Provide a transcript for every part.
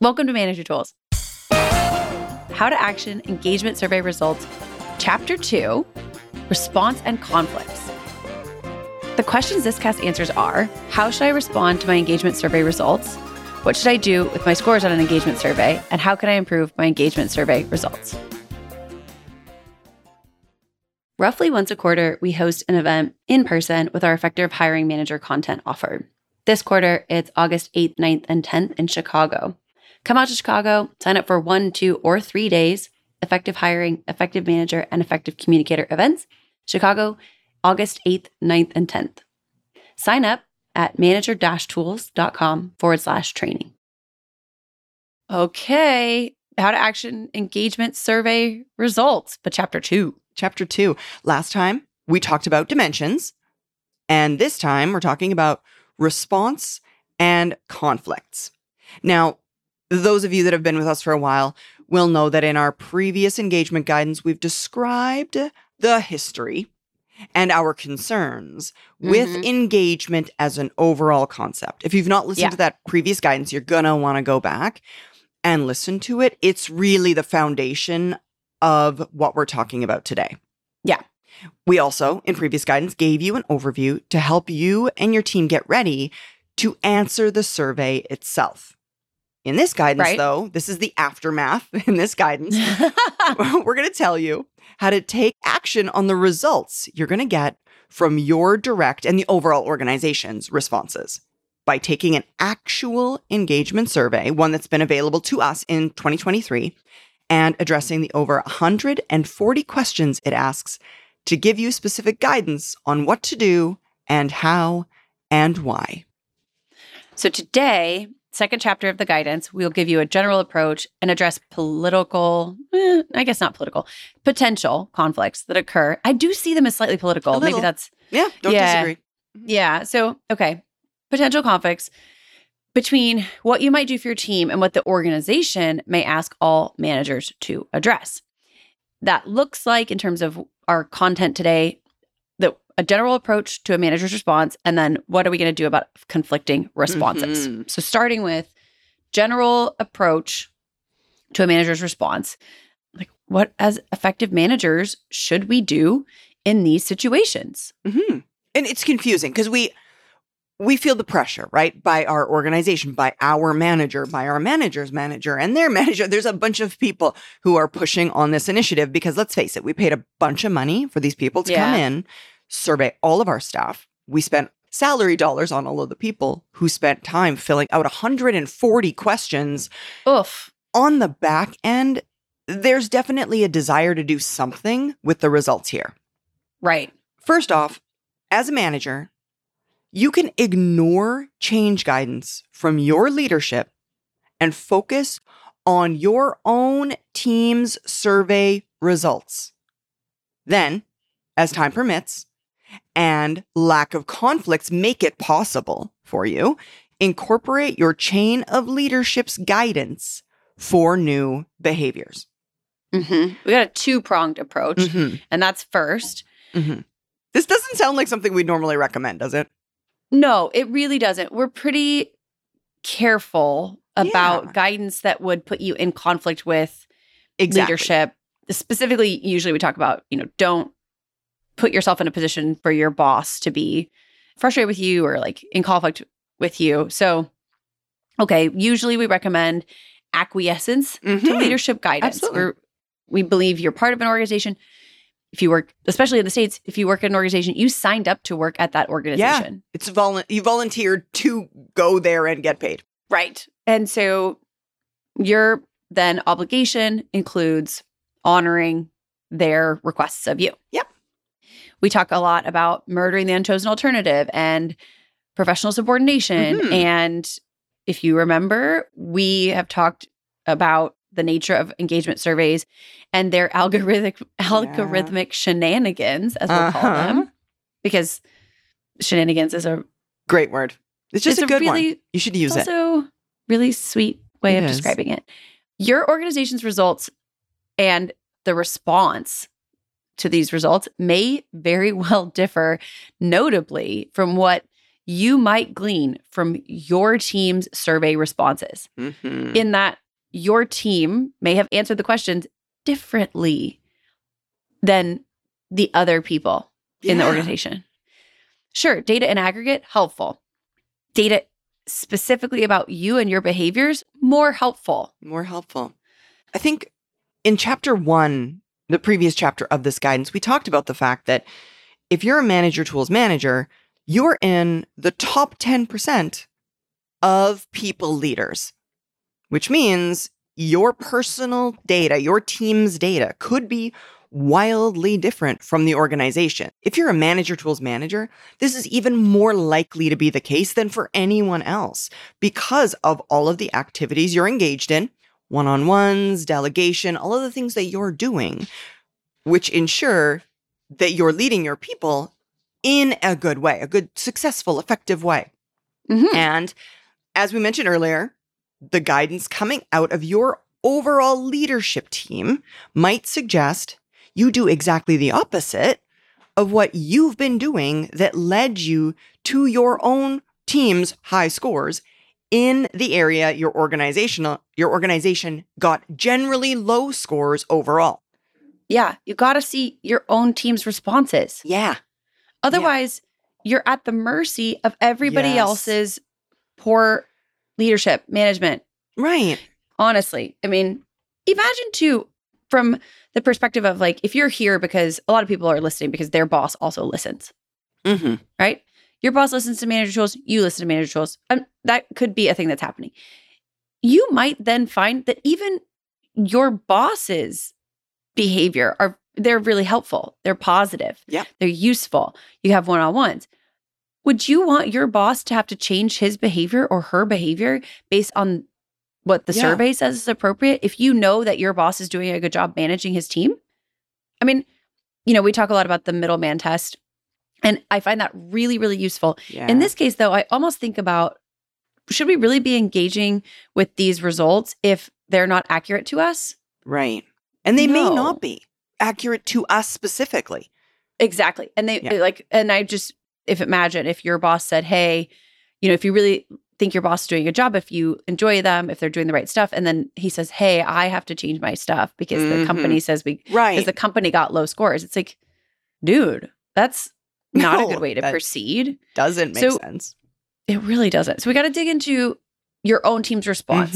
Welcome to Manager Tools. How to Action Engagement Survey Results, Chapter 2, Response and Conflicts. The questions this cast answers are, how should I respond to my engagement survey results? What should I do with my scores on an engagement survey? And how can I improve my engagement survey results? Roughly once a quarter, we host an event in person with our Effective Hiring Manager content offer. This quarter, it's August 8th, 9th, and 10th in Chicago. Come out to Chicago, sign up for 1, 2, or 3 days, Effective Hiring, Effective Manager, and Effective Communicator events. Chicago, August 8th, 9th, and 10th. Sign up at manager-tools.com/training. Okay, how to action engagement survey results, but Chapter 2. Chapter 2. Last time, we talked about dimensions, and this time we're talking about response and conflicts. Now, those of you that have been with us for a while will know that in our previous engagement guidance, we've described the history and our concerns with engagement as an overall concept. If you've not listened to that previous guidance, you're going to want to go back and listen to it. It's really the foundation of what we're talking about today. Yeah. We also, in previous guidance, gave you an overview to help you and your team get ready to answer the survey itself. In this guidance, though, this is the aftermath in this guidance. We're going to tell you how to take action on the results you're going to get from your direct and the overall organization's responses by taking an actual engagement survey, one that's been available to us in 2023, and addressing the over 140 questions it asks to give you specific guidance on what to do and how and why. So today, second chapter of the guidance, we'll give you a general approach and address potential conflicts that occur. I do see them as slightly political. Maybe that's... Don't disagree. Yeah. So, okay. Potential conflicts between what you might do for your team and what the organization may ask all managers to address. That looks like, in terms of our content today, a general approach to a manager's response, and then what are we going to do about conflicting responses? So starting with general approach to a manager's response, like what as effective managers should we do in these situations? And it's confusing because we feel the pressure, right? By our organization, by our manager, by our manager's manager, and their manager. There's a bunch of people who are pushing on this initiative because, let's face it, we paid a bunch of money for these people to come in, survey all of our staff. We spent salary dollars on all of the people who spent time filling out 140 questions. Oof. On the back end, there's definitely a desire to do something with the results here. Right. First off, as a manager, you can ignore change guidance from your leadership and focus on your own team's survey results. Then, as time permits, and lack of conflicts make it possible for you, incorporate your chain of leadership's guidance for new behaviors. We got a two-pronged approach, and that's first. This doesn't sound like something we'd normally recommend, does it? No, it really doesn't. We're pretty careful about guidance that would put you in conflict with leadership. Specifically, usually we talk about, don't put yourself in a position for your boss to be frustrated with you or like in conflict with you. So, okay, usually we recommend acquiescence to leadership guidance. We believe you're part of an organization. If you work, especially in the States, if you work at an organization, you signed up to work at that organization. Yeah, it's you volunteered to go there and get paid. Right. And so your then obligation includes honoring their requests of you. Yep. We talk a lot about murdering the unchosen alternative and professional subordination. And if you remember, we have talked about the nature of engagement surveys and their algorithmic shenanigans, as we'll call them, because shenanigans is a great word. It's just a good one. You should use it. It's also a really sweet way of describing it. Your organization's results and the response to these results may very well differ notably from what you might glean from your team's survey responses. In that your team may have answered the questions differently than the other people in the organization. Sure, data in aggregate, helpful. Data specifically about you and your behaviors, more helpful. More helpful. I think in chapter 1, the previous chapter of this guidance, we talked about the fact that if you're a manager tools manager, you're in the top 10% of people leaders, which means your personal data, your team's data could be wildly different from the organization. If you're a manager tools manager, this is even more likely to be the case than for anyone else because of all of the activities you're engaged in, one-on-ones, delegation, all of the things that you're doing, which ensure that you're leading your people in a good way, a good, successful, effective way. And as we mentioned earlier, the guidance coming out of your overall leadership team might suggest you do exactly the opposite of what you've been doing that led you to your own team's high scores in the area your organization got generally low scores overall. Yeah, you got to see your own team's responses. Yeah. Otherwise, you're at the mercy of everybody else's poor leadership, management. Right. Honestly, I mean, imagine too, from the perspective of like, if you're here because a lot of people are listening because their boss also listens, right? Your boss listens to manager tools, you listen to manager tools. That could be a thing that's happening. You might then find that even your boss's behavior they're really helpful. They're positive. Yeah. They're useful. You have one-on-ones. Would you want your boss to have to change his behavior or her behavior based on what the survey says is appropriate if you know that your boss is doing a good job managing his team? I mean, we talk a lot about the middleman test, and I find that really, really useful. Yeah. In this case, though, I almost think about, should we really be engaging with these results if they're not accurate to us? Right. And they may not be accurate to us specifically. Exactly. And and I just, imagine if your boss said, hey, if you really think your boss is doing a good job, if you enjoy them, if they're doing the right stuff, and then he says, hey, I have to change my stuff because the company says because the company got low scores. It's like, dude, that's not a good way to proceed. Doesn't make sense. It really doesn't. So we got to dig into your own team's response.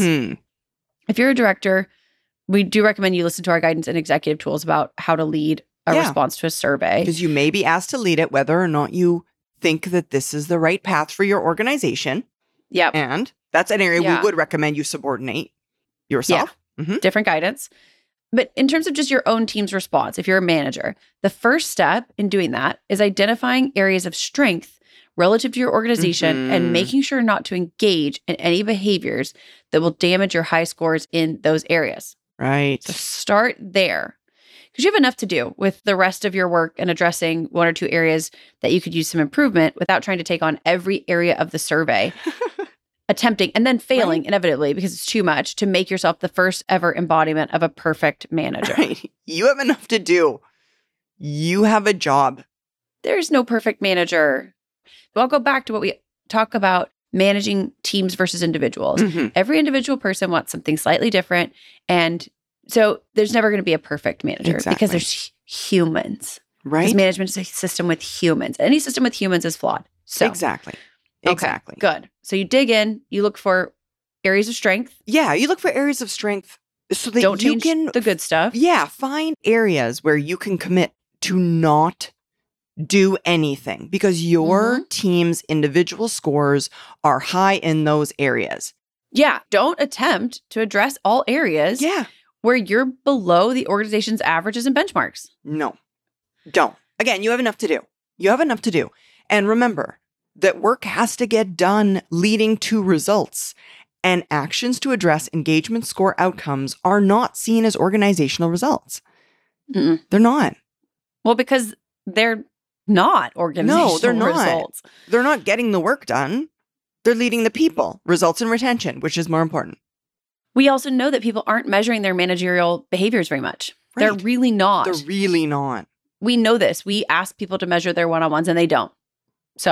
If you're a director, we do recommend you listen to our guidance and executive tools about how to lead a response to a survey. Because you may be asked to lead it, whether or not you think that this is the right path for your organization. Yep. And that's an area we would recommend you subordinate yourself. Yeah. Different guidance. But in terms of just your own team's response, if you're a manager, the first step in doing that is identifying areas of strength relative to your organization and making sure not to engage in any behaviors that will damage your high scores in those areas. Right. So start there. Because you have enough to do with the rest of your work and addressing one or two areas that you could use some improvement without trying to take on every area of the survey, attempting and then failing inevitably because it's too much to make yourself the first ever embodiment of a perfect manager. Right. You have enough to do. You have a job. There's no perfect manager. But I'll go back to what we talk about, managing teams versus individuals. Every individual person wants something slightly different. And so there's never going to be a perfect manager because there's humans. Right. Because management is a system with humans. Any system with humans is flawed. So Exactly. Good. So you dig in, you look for areas of strength. Yeah, you look for areas of strength so that Don't you change can the good stuff. Yeah, find areas where you can commit to not do anything because your team's individual scores are high in those areas. Yeah, don't attempt to address all areas where you're below the organization's averages and benchmarks. No, don't. Again, you have enough to do. You have enough to do. And remember that work has to get done leading to results. And actions to address engagement score outcomes are not seen as organizational results. They're not. Well, because they're not organizational results. They're not getting the work done. They're leading the people. Results and retention, which is more important. We also know that people aren't measuring their managerial behaviors very much. Right. They're really not. We know this. We ask people to measure their one-on-ones and they don't. So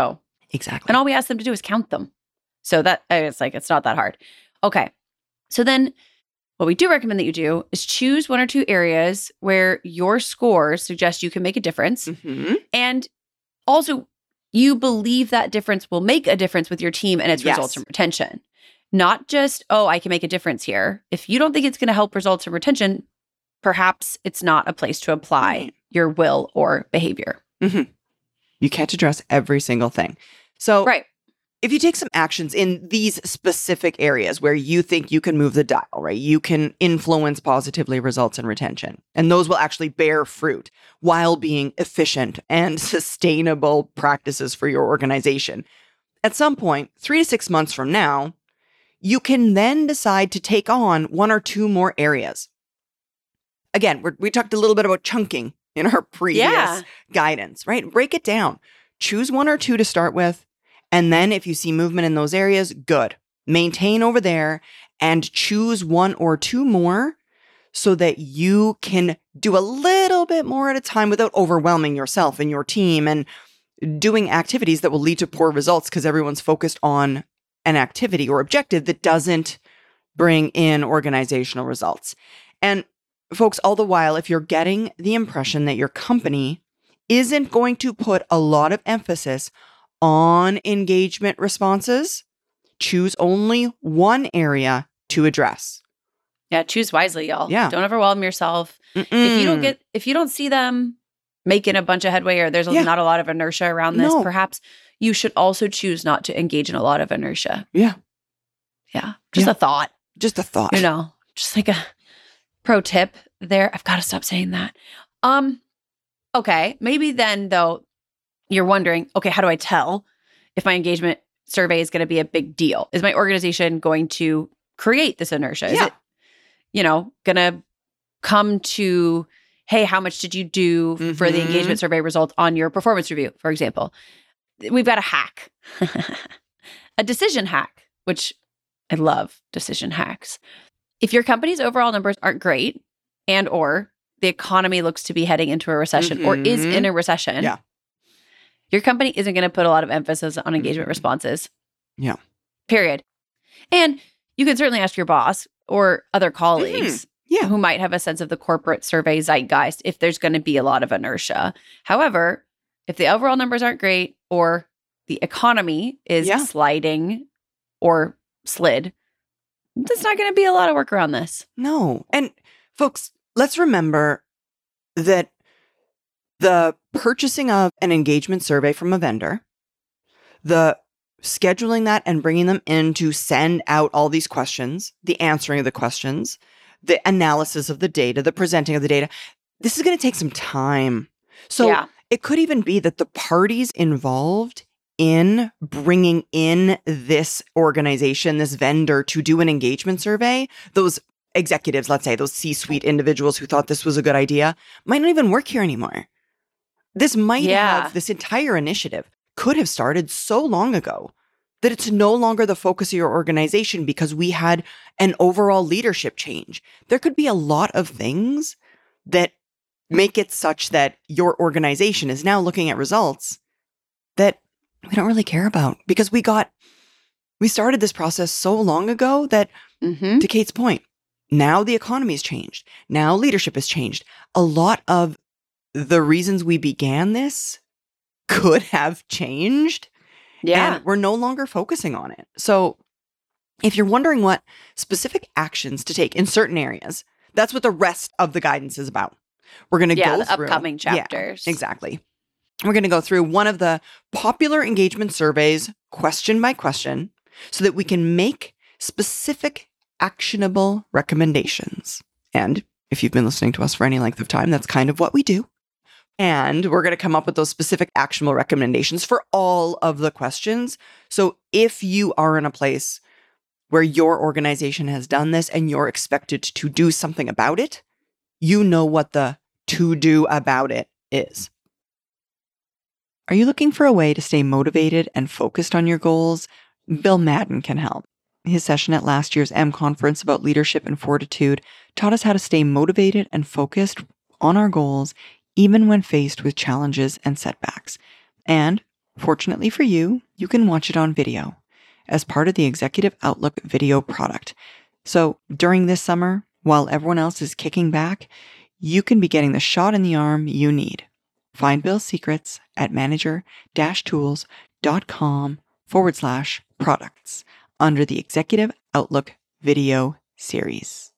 Exactly. And all we ask them to do is count them. So that it's like, it's not that hard. Okay. So then what we do recommend that you do is choose 1 or 2 areas where your scores suggest you can make a difference. Mm-hmm. And also, you believe that difference will make a difference with your team and its Yes. results and retention. Not just, oh, I can make a difference here. If you don't think it's going to help results and retention, perhaps it's not a place to apply your will or behavior. Mm-hmm. You can't address every single thing. So right. If you take some actions in these specific areas where you think you can move the dial, right? You can influence positively results and retention. And those will actually bear fruit while being efficient and sustainable practices for your organization. At some point, 3 to 6 months from now, you can then decide to take on 1 or 2 more areas. Again, we talked a little bit about chunking in our previous guidance, right? Break it down. Choose 1 or 2 to start with. And then if you see movement in those areas, good. Maintain over there and choose 1 or 2 more so that you can do a little bit more at a time without overwhelming yourself and your team and doing activities that will lead to poor results because everyone's focused on an activity or objective that doesn't bring in organizational results. And folks, all the while, if you're getting the impression that your company isn't going to put a lot of emphasis on engagement responses, choose only 1 area to address. Yeah, choose wisely, y'all. Yeah. Don't overwhelm yourself. If you don't see them making a bunch of headway or there's not a lot of inertia around this, perhaps you should also choose not to engage in a lot of inertia. Yeah. Yeah. Just a thought. Just a thought. Just like a pro tip there. I've got to stop saying that. Okay. Maybe then though, you're wondering, okay, how do I tell if my engagement survey is going to be a big deal? Is my organization going to create this inertia? Is it, going to come to, hey, how much did you do for the engagement survey result on your performance review, for example? We've got a hack, a decision hack, which I love decision hacks. If your company's overall numbers aren't great and or the economy looks to be heading into a recession or is in a recession, your company isn't going to put a lot of emphasis on engagement responses. Yeah. Period. And you can certainly ask your boss or other colleagues who might have a sense of the corporate survey zeitgeist if there's going to be a lot of inertia. However, if the overall numbers aren't great or the economy is sliding or slid, there's not going to be a lot of work around this. No. And folks, let's remember that the purchasing of an engagement survey from a vendor, the scheduling that and bringing them in to send out all these questions, the answering of the questions, the analysis of the data, the presenting of the data, this is going to take some time. So it could even be that the parties involved in bringing in this organization, this vendor to do an engagement survey, those executives, let's say, those C-suite individuals who thought this was a good idea, might not even work here anymore. This might have, this entire initiative could have started so long ago that it's no longer the focus of your organization because we had an overall leadership change. There could be a lot of things that make it such that your organization is now looking at results that we don't really care about because we started this process so long ago that, to Kate's point, now the economy's changed. Now leadership has changed. A lot of the reasons we began this could have changed. Yeah. And we're no longer focusing on it. So if you're wondering what specific actions to take in certain areas, that's what the rest of the guidance is about. We're going to go through upcoming chapters. Yeah, exactly. We're going to go through one of the popular engagement surveys question by question so that we can make specific actionable recommendations. And if you've been listening to us for any length of time, that's kind of what we do. And we're going to come up with those specific actionable recommendations for all of the questions. So if you are in a place where your organization has done this and you're expected to do something about it, you know what the to do about it is. Are you looking for a way to stay motivated and focused on your goals? Bill Madden can help. His session at last year's M conference about leadership and fortitude taught us how to stay motivated and focused on our goals even when faced with challenges and setbacks. And fortunately for you, you can watch it on video as part of the Executive Outlook video product. So during this summer, while everyone else is kicking back, you can be getting the shot in the arm you need. Find Bill's secrets at manager-tools.com/products under the Executive Outlook video series.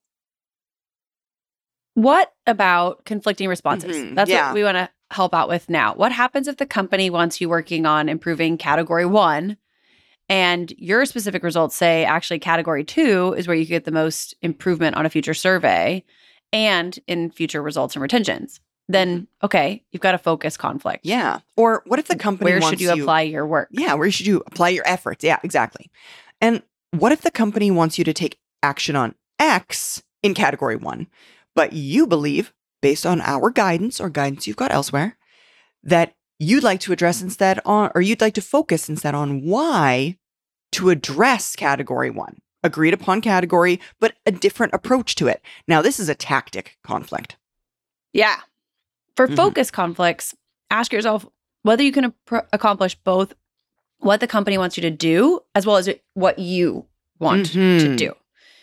What about conflicting responses? That's what we want to help out with now. What happens if the company wants you working on improving category 1 and your specific results say actually category 2 is where you get the most improvement on a future survey and in future results and retentions? Then, okay, you've got a focus conflict. Yeah. Or what if the company wants you... Where should you apply your work? Yeah, where should you apply your efforts? Yeah, exactly. And what if the company wants you to take action on X in category 1, but you believe, based on our guidance or guidance you've got elsewhere, that you'd like to address instead on, or you'd like to focus instead on Y to address category 1, agreed upon category, but a different approach to it. Now, this is a tactic conflict. Yeah. For focus conflicts, ask yourself whether you can accomplish both what the company wants you to do as well as what you want to do.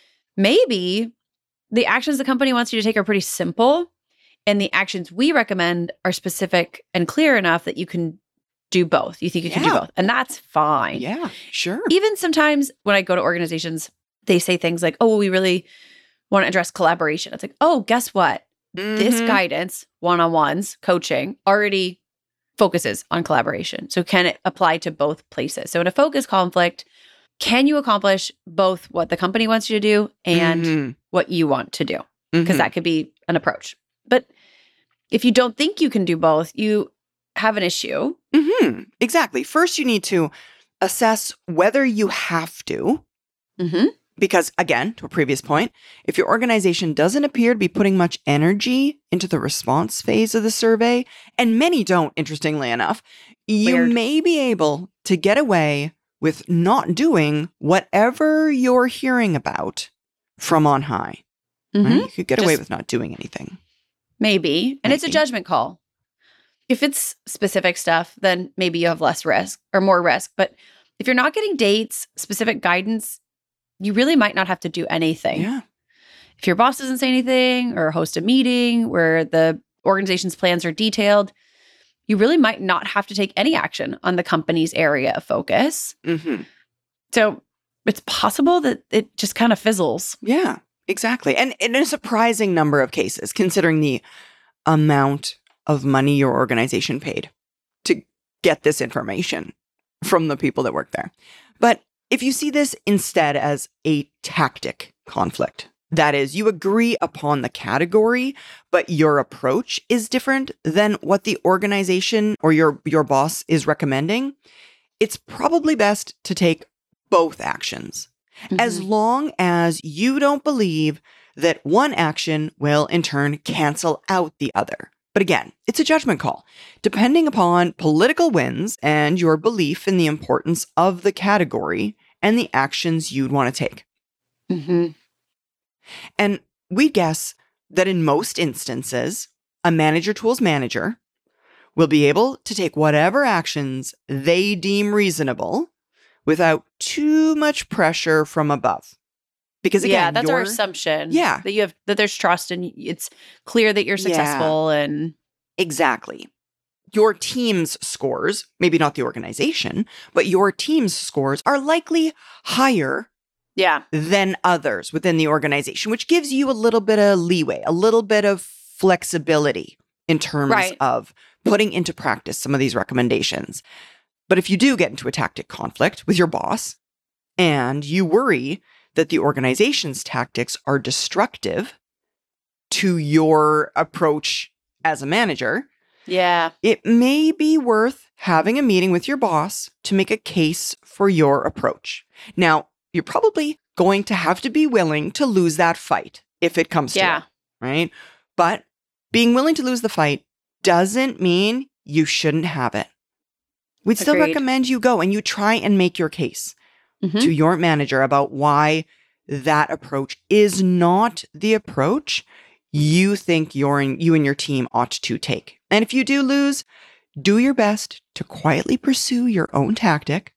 Maybe the actions the company wants you to take are pretty simple, and the actions we recommend are specific and clear enough that you can do both. You think you can do both, and that's fine. Yeah, sure. Even sometimes when I go to organizations, they say things like, oh, well, we really want to address collaboration. It's like, oh, guess what? This guidance, one-on-ones, coaching, already focuses on collaboration. So can it apply to both places? So in a focus conflict, can you accomplish both what the company wants you to do and what you want to do? Because that could be an approach. But if you don't think you can do both, you have an issue. Exactly. First, you need to assess whether you have to. Because again, to a previous point, if your organization doesn't appear to be putting much energy into the response phase of the survey, and many don't, interestingly enough, you may be able to get away with not doing whatever you're hearing about from on high. Right? You could get away with not doing anything. Maybe. And it's a judgment call. If it's specific stuff, then maybe you have less risk or more risk. But if you're not getting dates, specific guidance, you really might not have to do anything. Yeah. If your boss doesn't say anything or host a meeting where the organization's plans are detailed, you really might not have to take any action on the company's area of focus. So it's possible that it just kind of fizzles. Yeah, exactly. And in a surprising number of cases, considering the amount of money your organization paid to get this information from the people that work there. But if you see this instead as a tactic conflict, that is, you agree upon the category, but your approach is different than what the organization or your boss is recommending, it's probably best to take both actions, as long as you don't believe that one action will in turn cancel out the other. But again, it's a judgment call, depending upon political winds and your belief in the importance of the category and the actions you'd want to take. And we guess that in most instances, a manager tools manager will be able to take whatever actions they deem reasonable without too much pressure from above. Because again, that's our assumption. Yeah. That there's trust and it's clear that you're successful and exactly. Your team's scores, maybe not the organization, but your team's scores are likely higher than others within the organization, which gives you a little bit of leeway, a little bit of flexibility in terms of putting into practice some of these recommendations. But if you do get into a tactic conflict with your boss and you worry that the organization's tactics are destructive to your approach as a manager, it may be worth having a meeting with your boss to make a case for your approach. Now, you're probably going to have to be willing to lose that fight if it comes to it, right? But being willing to lose the fight doesn't mean you shouldn't have it. We'd still recommend you go and you try and make your case to your manager about why that approach is not the approach you think you and your team ought to take. And if you do lose, do your best to quietly pursue your own tactic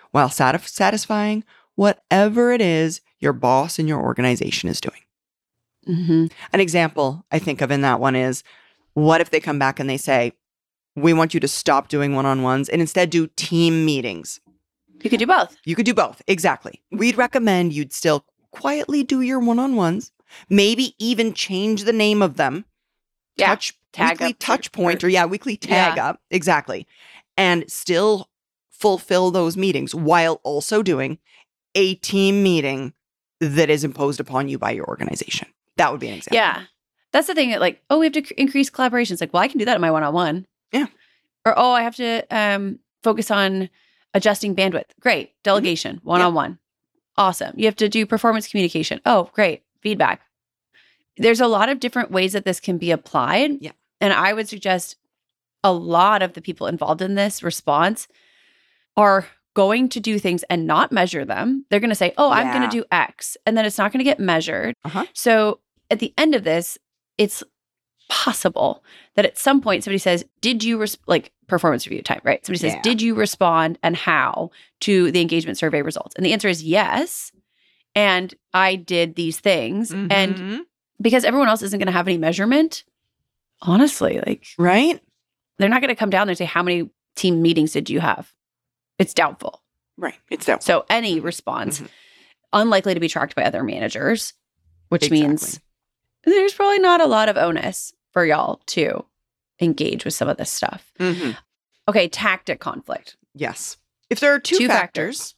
while satisfying whatever it is your boss and your organization is doing. Mm-hmm. An example I think of in that one is, what if they come back and they say, we want you to stop doing one-on-ones and instead do team meetings? You could do both. You could do both. Exactly. We'd recommend you'd still quietly do your one-on-ones, maybe even change the name of them. Yeah. Weekly touch point or weekly tag up. Exactly. And still fulfill those meetings while also doing a team meeting that is imposed upon you by your organization. That would be an example. Yeah. That's the thing that like, we have to increase collaboration. It's like, well, I can do that in my one-on-one. Yeah. Or, I have to focus on adjusting bandwidth. Great. Delegation, one-on-one. Awesome. You have to do performance communication. Oh, great. Feedback. There's a lot of different ways that this can be applied. Yeah. And I would suggest a lot of the people involved in this response are going to do things and not measure them. They're going to say, I'm going to do X, and then it's not going to get measured. So at the end of this, it's possible that at some point somebody says, did you, like performance review time, right? Somebody says, did you respond and how to the engagement survey results? And the answer is yes. And I did these things. Mm-hmm. And because everyone else isn't going to have any measurement, honestly, like, right? They're not going to come down there and say, how many team meetings did you have? It's doubtful. Right. It's doubtful. So any response, unlikely to be tracked by other managers, which means there's probably not a lot of onus for y'all to engage with some of this stuff. Okay, tactic conflict. Yes. If there are two factors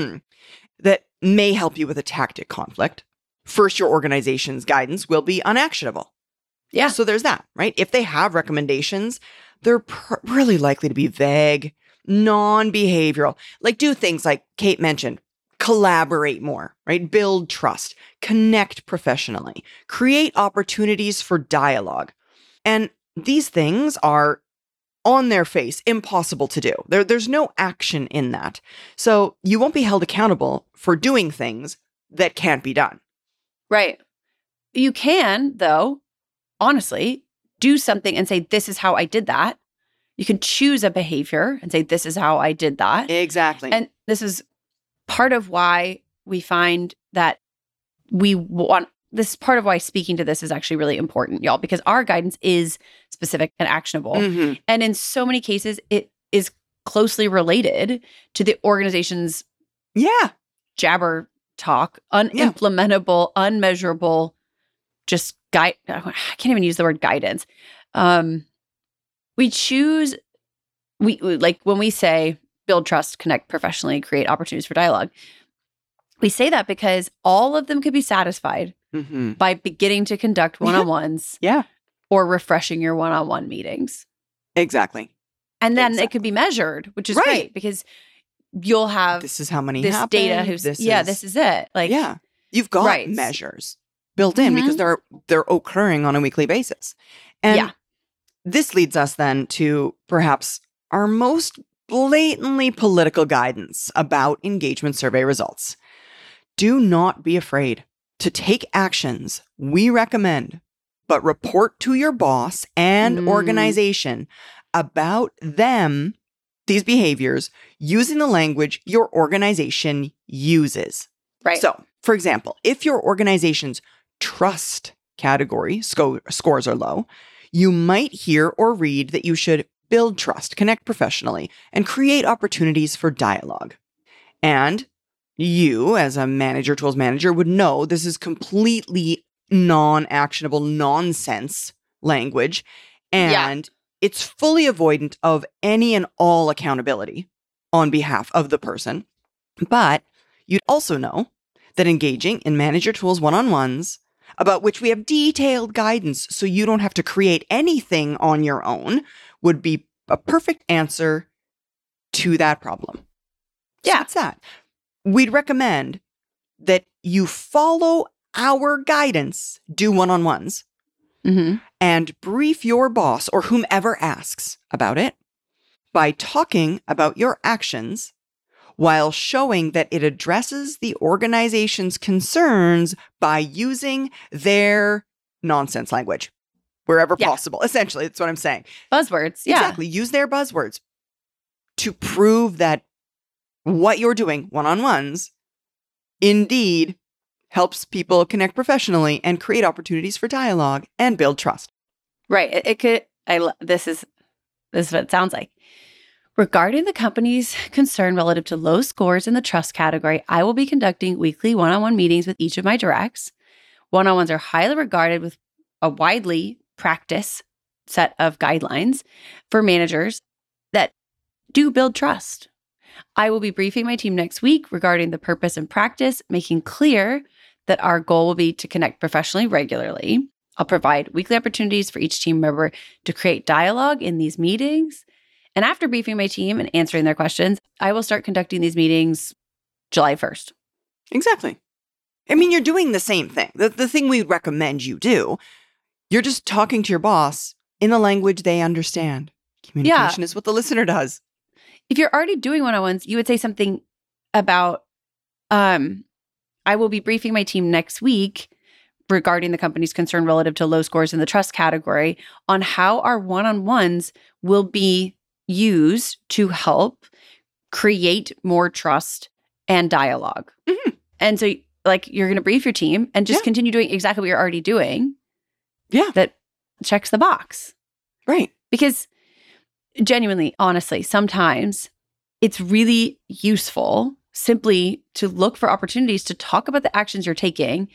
that may help you with a tactic conflict, first, your organization's guidance will be unactionable. Yeah. So there's that, right? If they have recommendations, they're really likely to be vague, non-behavioral. Like, do things like Kate mentioned, collaborate more, right? Build trust, connect professionally, create opportunities for dialogue. And these things are on their face impossible to do. There's no action in that. So you won't be held accountable for doing things that can't be done. Right. You can, though, honestly, do something and say, this is how I did that. You can choose a behavior and say, this is how I did that. Exactly. And this is part of why we find that this is part of why speaking to this is actually really important, y'all, because our guidance is specific and actionable. And in so many cases, it is closely related to the organization's jabber talk, unimplementable, unmeasurable, just I can't even use the word guidance. We choose, like when we say build trust, connect professionally, create opportunities for dialogue, we say that because all of them could be satisfied by beginning to conduct one-on-ones or refreshing your one-on-one meetings. Exactly. And then it could be measured, which is great because you'll have this is how many this happened. Data. This is it. Like, you've got measures built in because they're occurring on a weekly basis. And this leads us then to perhaps our most blatantly political guidance about engagement survey results. Do not be afraid to take actions we recommend, but report to your boss and organization about them, these behaviors, using the language your organization uses. Right. So, for example, if your organization's trust category scores are low, you might hear or read that you should build trust, connect professionally, and create opportunities for dialogue. And you, as a manager, tools manager, would know this is completely non-actionable nonsense language, and it's fully avoidant of any and all accountability on behalf of the person. But you'd also know that engaging in manager tools one-on-ones, about which we have detailed guidance so you don't have to create anything on your own, would be a perfect answer to that problem. So that's that. We'd recommend that you follow our guidance, do one-on-ones, and brief your boss or whomever asks about it by talking about your actions while showing that it addresses the organization's concerns by using their nonsense language wherever possible. Essentially, that's what I'm saying. Buzzwords. Exactly. Use their buzzwords to prove that what you're doing, one-on-ones, indeed helps people connect professionally and create opportunities for dialogue and build trust. Right. It could, this is what it sounds like. Regarding the company's concern relative to low scores in the trust category, I will be conducting weekly one-on-one meetings with each of my directs. One-on-ones are highly regarded with a widely practiced set of guidelines for managers that do build trust. I will be briefing my team next week regarding the purpose and practice, making clear that our goal will be to connect professionally regularly. I'll provide weekly opportunities for each team member to create dialogue in these meetings. And after briefing my team and answering their questions, I will start conducting these meetings July 1st. Exactly. I mean, you're doing the same thing. The thing we recommend you do, you're just talking to your boss in a language they understand. Communication is what the listener does. If you're already doing one-on-ones, you would say something about, I will be briefing my team next week regarding the company's concern relative to low scores in the trust category on how our one-on-ones will be used to help create more trust and dialogue. Mm-hmm. And so like you're going to brief your team and just continue doing exactly what you're already doing. Yeah. That checks the box. Right. Because genuinely, honestly, sometimes it's really useful simply to look for opportunities to talk about the actions you're taking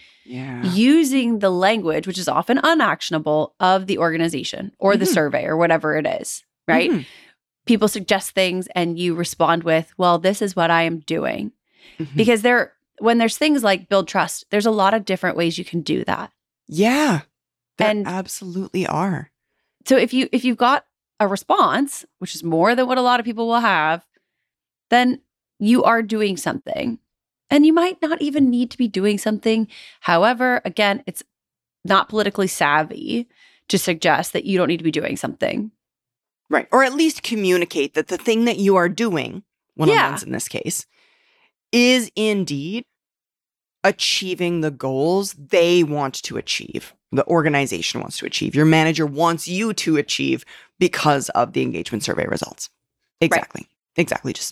using the language, which is often unactionable, of the organization or the survey or whatever it is, right? Mm-hmm. People suggest things and you respond with, well, this is what I am doing. Mm-hmm. Because when there's things like build trust, there's a lot of different ways you can do that. Yeah, there absolutely are. So if you've got a response, which is more than what a lot of people will have, then you are doing something. And you might not even need to be doing something. However, again, it's not politically savvy to suggest that you don't need to be doing something. Right. Or at least communicate that the thing that you are doing, one-on-ones in this case, is indeed achieving the goals they want to achieve. The organization wants to achieve. Your manager wants you to achieve because of the engagement survey results. Exactly. Right. Exactly. Just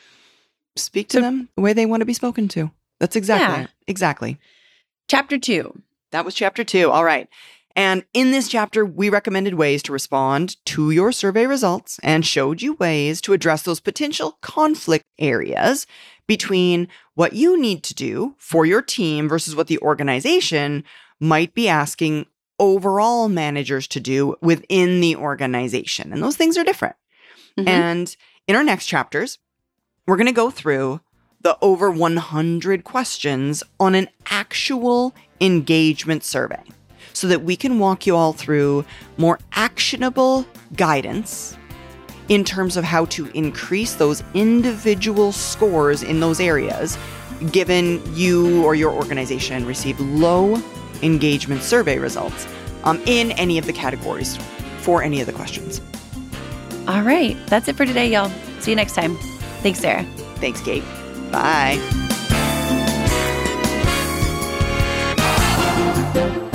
speak to them the way they want to be spoken to. That's exactly it. Exactly. Chapter 2. That was chapter 2. All right. And in this chapter, we recommended ways to respond to your survey results and showed you ways to address those potential conflict areas between what you need to do for your team versus what the organization might be asking overall managers to do within the organization. And those things are different. Mm-hmm. And in our next chapters, we're going to go through the over 100 questions on an actual engagement survey so that we can walk you all through more actionable guidance in terms of how to increase those individual scores in those areas, given you or your organization received low engagement survey results in any of the categories for any of the questions. All right. That's it for today, y'all. See you next time. Thanks, Sarah. Thanks, Kate. Bye.